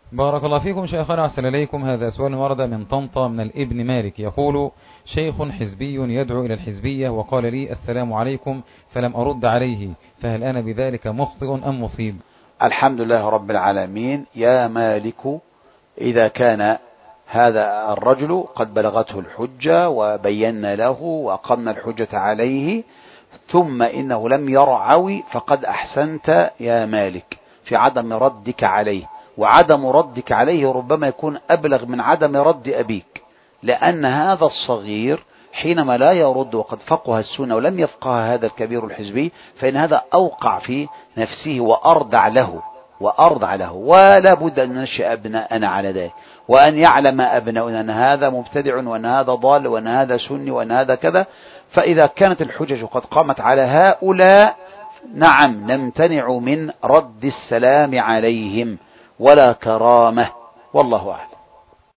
بارك الله فيكم شيخنا، أحسن إليكم. هذا سؤال ورد من طنطا من الابن مالك، يقول: شيخ حزبي يدعو إلى الحزبية وقال لي السلام عليكم فلم أرد عليه، فهل أنا بذلك مخطئ أم مصيب؟ الحمد لله رب العالمين. يا مالك، إذا كان هذا الرجل قد بلغته الحجة وبينا له وأقمنا الحجة عليه ثم إنه لم يرعوي، فقد أحسنت يا مالك في عدم ردك عليه. وعدم ردك عليه ربما يكون أبلغ من عدم رد أبيك، لأن هذا الصغير حينما لا يرد وقد فقه السنة ولم يفقه هذا الكبير الحزبي، فإن هذا أوقع في نفسه وأردع له ولا بد أن ننشئ أبناءنا على ذلك، وأن يعلم أبناؤنا أن هذا مبتدع وأن هذا ضال وأن هذا سني وأن هذا كذا. فإذا كانت الحجج قد قامت على هؤلاء، نعم نمتنع من رد السلام عليهم ولا كرامة، والله أعلم.